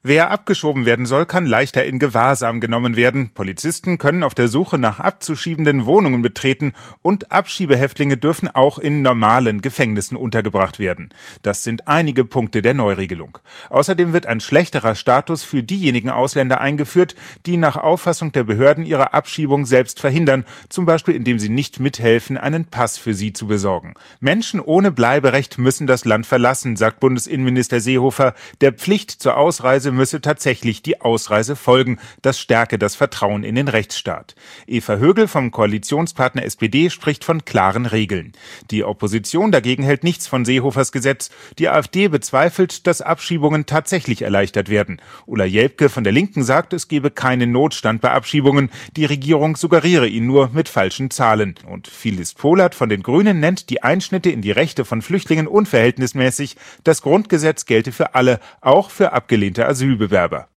Wer abgeschoben werden soll, kann leichter in Gewahrsam genommen werden. Polizisten können auf der Suche nach abzuschiebenden Wohnungen betreten und Abschiebehäftlinge dürfen auch in normalen Gefängnissen untergebracht werden. Das sind einige Punkte der Neuregelung. Außerdem wird ein schlechterer Status für diejenigen Ausländer eingeführt, die nach Auffassung der Behörden ihre Abschiebung selbst verhindern, zum Beispiel indem sie nicht mithelfen, einen Pass für sie zu besorgen. Menschen ohne Bleiberecht müssen das Land verlassen, sagt Bundesinnenminister Seehofer. Der Pflicht zur Ausreise müsse tatsächlich die Ausreise folgen. Das stärke das Vertrauen in den Rechtsstaat. Eva Högel vom Koalitionspartner SPD spricht von klaren Regeln. Die Opposition dagegen hält nichts von Seehofers Gesetz. Die AfD bezweifelt, dass Abschiebungen tatsächlich erleichtert werden. Ulla Jelpke von der Linken sagt, es gebe keinen Notstand bei Abschiebungen. Die Regierung suggeriere ihn nur mit falschen Zahlen. Und Phyllis Pohlert von den Grünen nennt die Einschnitte in die Rechte von Flüchtlingen unverhältnismäßig. Das Grundgesetz gelte für alle, auch für abgelehnte Asylbewerber.